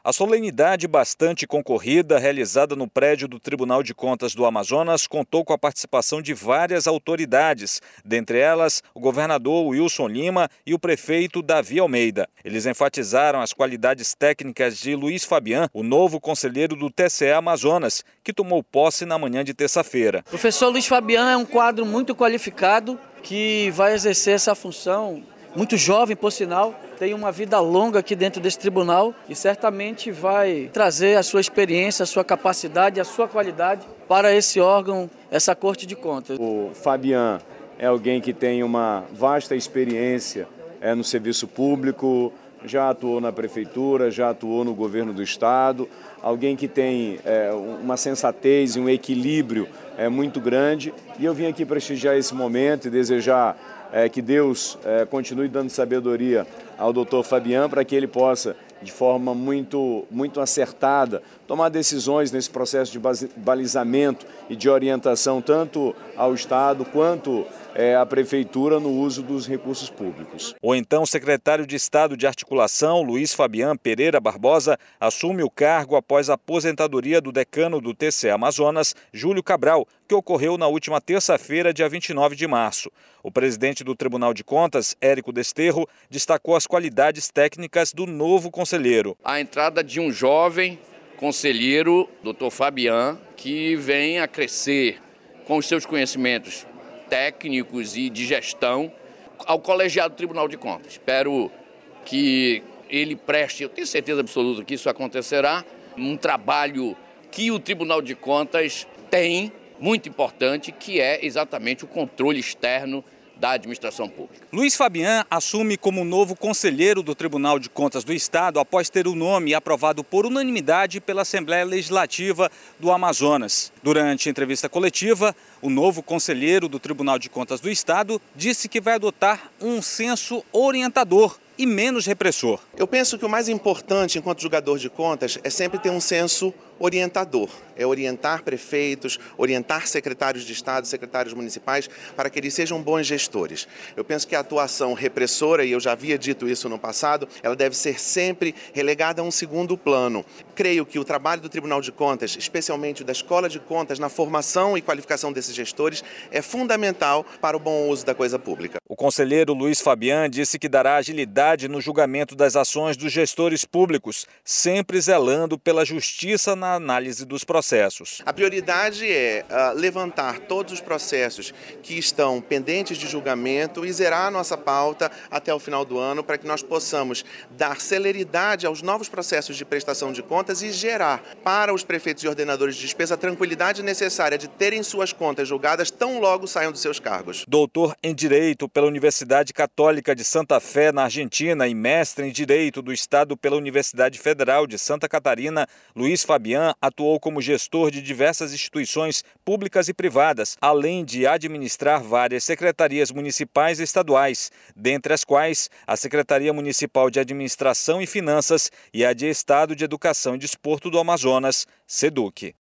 A solenidade bastante concorrida, realizada no prédio do Tribunal de Contas do Amazonas, contou com a participação de várias autoridades, dentre elas o governador Wilson Lima e o prefeito Davi Almeida. Eles enfatizaram as qualidades técnicas de Luiz Fabian, o novo conselheiro do TCE Amazonas, que tomou posse na manhã de terça-feira. O professor Luiz Fabian é um quadro muito qualificado que vai exercer essa função, muito jovem, por sinal, tem uma vida longa aqui dentro desse tribunal e certamente vai trazer a sua experiência, a sua capacidade, a sua qualidade para esse órgão, essa Corte de Contas. O Fabian é alguém que tem uma vasta experiência no serviço público, já atuou na prefeitura, já atuou no governo do estado, alguém que tem uma sensatez e um equilíbrio muito grande. E eu vim aqui prestigiar esse momento e desejar que Deus continue dando sabedoria ao doutor Fabian para que ele possa, de forma muito acertada, tomar decisões nesse processo de balizamento e de orientação tanto ao Estado quanto à Prefeitura no uso dos recursos públicos. O então secretário de Estado de Articulação, Luiz Fabian Pereira Barbosa, assume o cargo após a aposentadoria do decano do TCE Amazonas, Júlio Cabral, que ocorreu na última terça-feira, dia 29 de março. O presidente do Tribunal de Contas, Érico Desterro, destacou as qualidades técnicas do novo conselheiro. A entrada de um jovem conselheiro, doutor Fabian, que vem a crescer com os seus conhecimentos técnicos e de gestão ao colegiado do Tribunal de Contas. Espero que ele preste, eu tenho certeza absoluta que isso acontecerá, um trabalho que o Tribunal de Contas tem, muito importante, que é exatamente o controle externo da administração pública. Luiz Fabian assume como novo conselheiro do Tribunal de Contas do Estado após ter o nome aprovado por unanimidade pela Assembleia Legislativa do Amazonas. Durante a entrevista coletiva, o novo conselheiro do Tribunal de Contas do Estado disse que vai adotar um senso orientador e menos repressor. Eu penso que o mais importante enquanto julgador de contas é sempre ter um senso orientador, é orientar prefeitos, orientar secretários de Estado, secretários municipais, para que eles sejam bons gestores. Eu penso que a atuação repressora, e eu já havia dito isso no passado, ela deve ser sempre relegada a um segundo plano. Creio que o trabalho do Tribunal de Contas, especialmente o da Escola de Contas, na formação e qualificação desses gestores, é fundamental para o bom uso da coisa pública. O conselheiro Luiz Fabian disse que dará agilidade no julgamento das ações dos gestores públicos, sempre zelando pela justiça na análise dos processos. A prioridade é levantar todos os processos que estão pendentes de julgamento e zerar a nossa pauta até o final do ano para que nós possamos dar celeridade aos novos processos de prestação de contas e gerar para os prefeitos e ordenadores de despesa a tranquilidade necessária de terem suas contas julgadas tão logo saiam dos seus cargos. Doutor em Direito pela Universidade Católica de Santa Fé, na Argentina, e mestre em Direito do Estado pela Universidade Federal de Santa Catarina, Luiz Fabian atuou como gestor de diversas instituições públicas e privadas, além de administrar várias secretarias municipais e estaduais, dentre as quais a Secretaria Municipal de Administração e Finanças e a de Estado de Educação e Desporto do Amazonas, SEDUC.